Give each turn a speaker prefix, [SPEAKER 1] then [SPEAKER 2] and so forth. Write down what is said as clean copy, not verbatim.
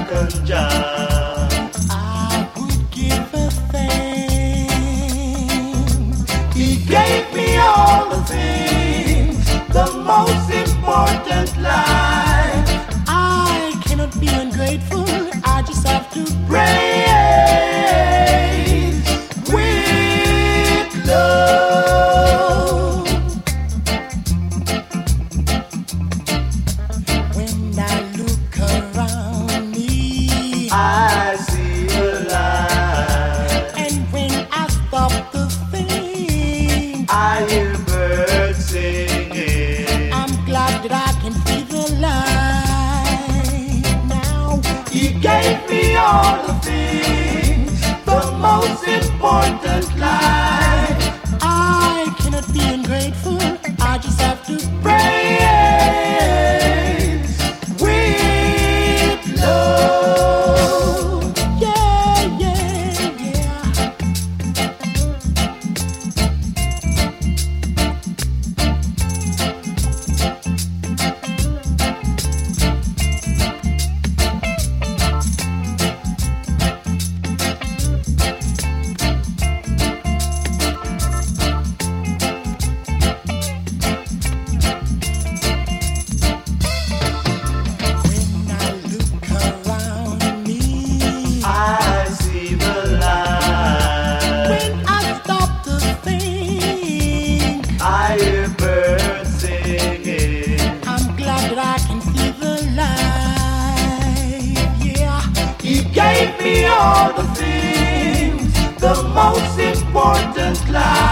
[SPEAKER 1] conjure.
[SPEAKER 2] I would give a thing.
[SPEAKER 1] He gave me all the things, the most important life.
[SPEAKER 2] I cannot be ungrateful. I just have to
[SPEAKER 1] Praise with love.
[SPEAKER 2] When I look around me,
[SPEAKER 1] I see a light.
[SPEAKER 2] and when I stop to think,
[SPEAKER 1] I hear birds singing.
[SPEAKER 2] I'm glad that I can feel the light now.
[SPEAKER 1] He gave me all the things, the most important life.
[SPEAKER 2] I cannot be ungrateful. I just have to
[SPEAKER 1] Praise with love.
[SPEAKER 2] yeah, yeah, yeah. When I look around me,
[SPEAKER 1] I see the light.
[SPEAKER 2] when I stop to think,
[SPEAKER 1] I hear birds singing.
[SPEAKER 2] I'm glad that I can feel the light. Yeah,
[SPEAKER 1] He gave me all the things, the most important life.